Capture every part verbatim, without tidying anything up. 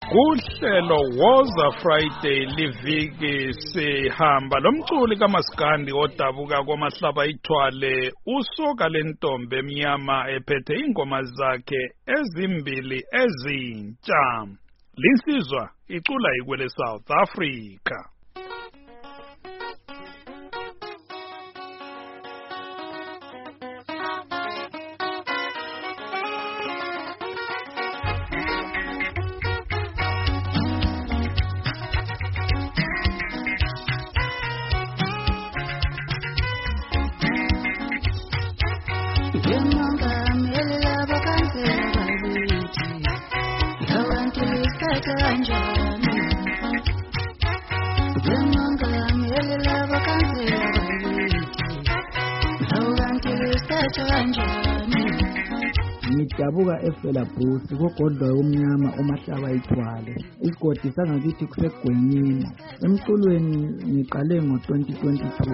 Kuhlelo Woza Friday liviki sihamba lomculi kaMaskandi odabuka kwamahlaba ithwale usoka lentombe emnyama ephethe ingoma zakhe ezimbili ezintsha. Linsizwa icula ikwele South Africa. Ngidabuka efela bhusi kogodwa umnyama umahlaba ithwale isigodi sangakithi kusegwenyini emculweni ngiqale ngo twenty twenty-two.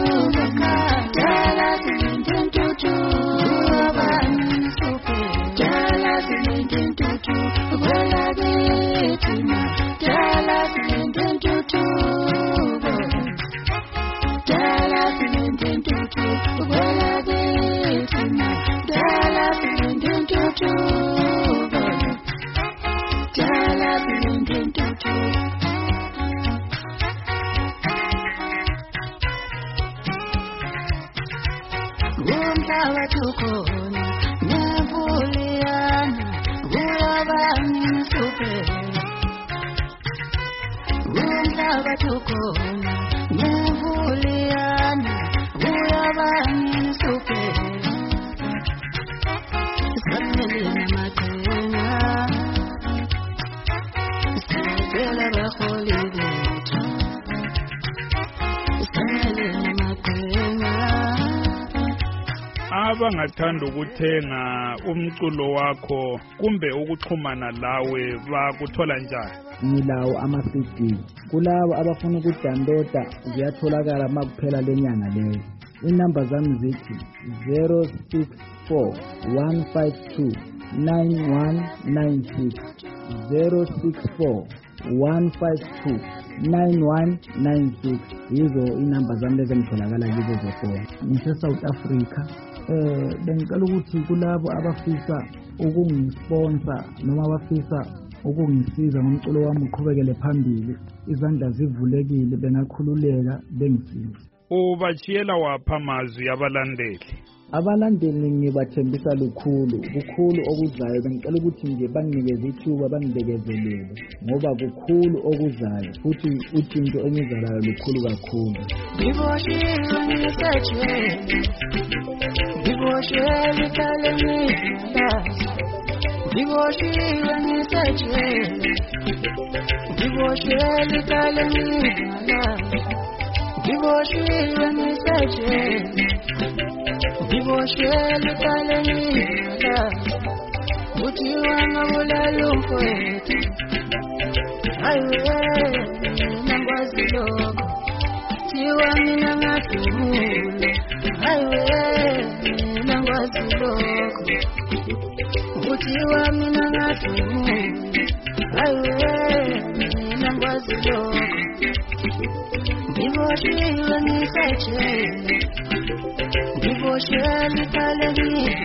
Abangathanda ukuthenga umculo wakho kumbe ukuxhumana lawe bakuthola njani? Ngilawo ama-C D. Kulabo abafuna ukudownloada ziyatholakala makuphela lenyanga leyo. Inamba zami zithi zero six four one five two nine one nine six zero six four one five two nine one nine six. Yizo inamba zami lezi ngitholakala kizo zofona. Ngise South Africa. Eh bengicela ukuthi kulabo abafisa ukungisponsor noma abafisa ukungisiza ngomculo wami uqhubekele phambili, izandla zivulekile, bengakhululeka bengisiza. Ubachiyela wapha amazwi abalandeli? Abalandeli ngibathembisa lukhulu, kukhulu okuzayo. Bengicela ukuthi nje banginikeze ithuba bangibekezelele ngoba kukhulu okuzayo futhi utshintsho engizalayo lukhulu kakhulu. Ngiboshiwe ngisajwe Ngiboshiwe kaleni Ngiboshiwe ngisajwe Ngiboshiwe kaleni Ngiboshiwe ngisajwe Ngiboshiwe kaleni uthi wangabulala umfowethu hayiwe nangwazi lokho thiwa mina ngadumule hayiwe nangwazi lokho uthiwa mina ngadumule hayiwe nangwazi lokho ngiboshiwe ngisajwe ngiboshiwe kaleni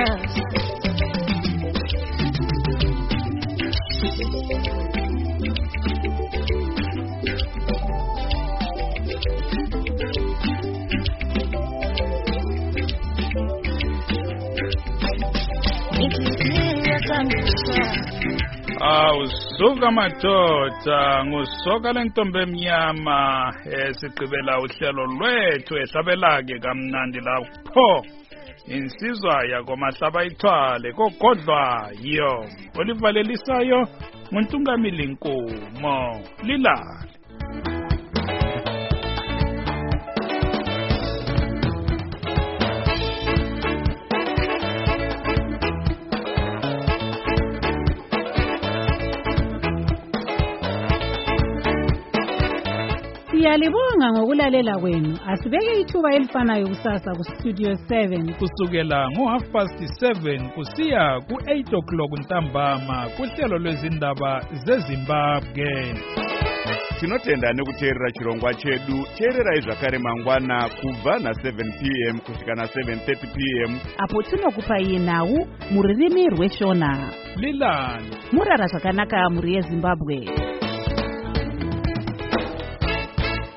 Awusuka madoda ngusoka lentombe emnyama esigqibela uhlelo lwethu ehlabelake kamnandi lapho insizwa yakomahlaba ithwale kogodlwa yo olivalelisayo nguNtungamili Nkomo lilale. Siyalibonga ngokulalela kwenu. Asibeke ithuba elifanayo kusasa ku Studio seven kusukela ngo half past seven kusiya ku eight o'clock ntambama kuhlelo lwezindaba zeZimbabwe. Tinotenda nekuteerera chirongwa chedu. Teererai zvakare mangwana kubva na seven p m kusvika na seven thirty p m apo tinokupai nhau muririmi rweshona. Lilani Murara zvakanaka muri yeZimbabwe.